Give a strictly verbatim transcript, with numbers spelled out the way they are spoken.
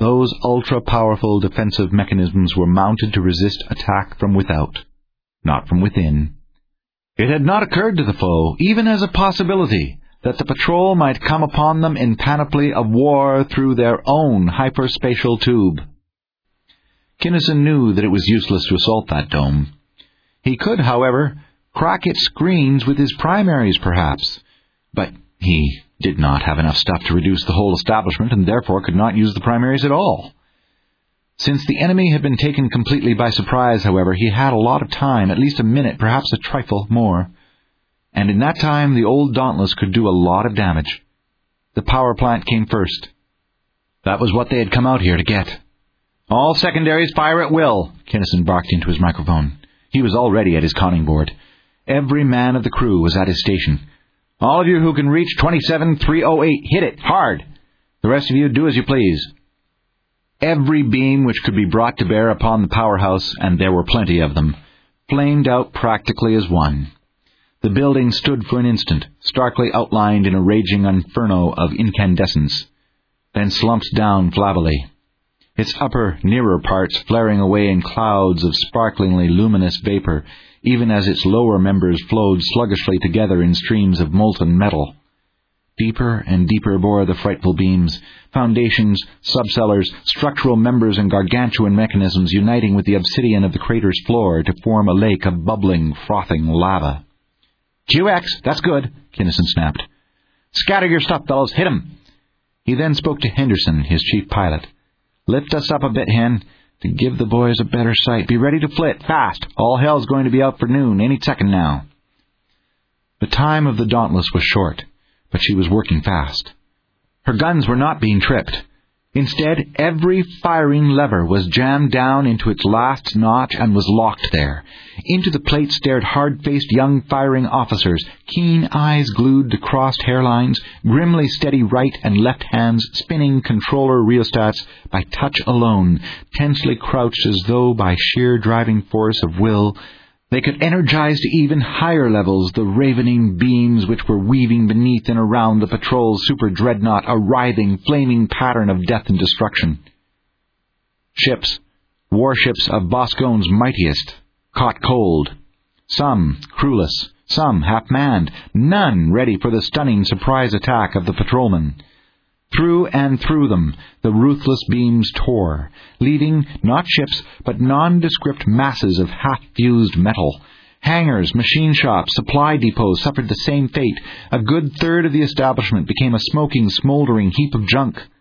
Those ultra-powerful defensive mechanisms were mounted to resist attack from without, not from within. It had not occurred to the foe, even as a possibility, that the patrol might come upon them in panoply of war through their own hyperspatial tube. Kinnison knew that it was useless to assault that dome. He could, however, crack its screens with his primaries, perhaps, but he did not have enough stuff to reduce the whole establishment and therefore could not use the primaries at all. Since the enemy had been taken completely by surprise, however, he had a lot of time, at least a minute, perhaps a trifle more. And in that time, the old Dauntless could do a lot of damage. The power plant came first. That was what they had come out here to get. "All secondaries fire at will," Kinnison barked into his microphone. He was already at his conning board. Every man of the crew was at his station. "All of you who can reach twenty-seven three oh eight, hit it, hard. The rest of you, do as you please." Every beam which could be brought to bear upon the powerhouse, and there were plenty of them, flamed out practically as one. The building stood for an instant, starkly outlined in a raging inferno of incandescence, then slumped down flabbily, its upper, nearer parts flaring away in clouds of sparklingly luminous vapor, even as its lower members flowed sluggishly together in streams of molten metal. Deeper and deeper bore the frightful beams, foundations, subcellars, structural members, and gargantuan mechanisms uniting with the obsidian of the crater's floor to form a lake of bubbling, frothing lava. "Q X, that's good," Kinnison snapped. "Scatter your stuff, fellows. Hit 'em." He then spoke to Henderson, his chief pilot. "Lift us up a bit, Hen, to give the boys a better sight. Be ready to flit, fast. All hell's going to be out for noon, any second now." The time of the Dauntless was short, but she was working fast. Her guns were not being tripped. Instead, every firing lever was jammed down into its last notch and was locked there. Into the plate stared hard-faced young firing officers, keen eyes glued to crossed hairlines, grimly steady right and left hands spinning controller rheostats by touch alone, tensely crouched as though by sheer driving force of will they could energize to even higher levels the ravening beams which were weaving beneath and around the patrol's super-dreadnought, a writhing, flaming pattern of death and destruction. Ships, warships of Boscone's mightiest, caught cold. Some crewless, some half-manned, none ready for the stunning surprise attack of the patrolmen. Through and through them the ruthless beams tore, leaving not ships but nondescript masses of half-fused metal. Hangars, machine shops, supply depots suffered the same fate. A good third of the establishment became a smoking, smoldering heap of junk.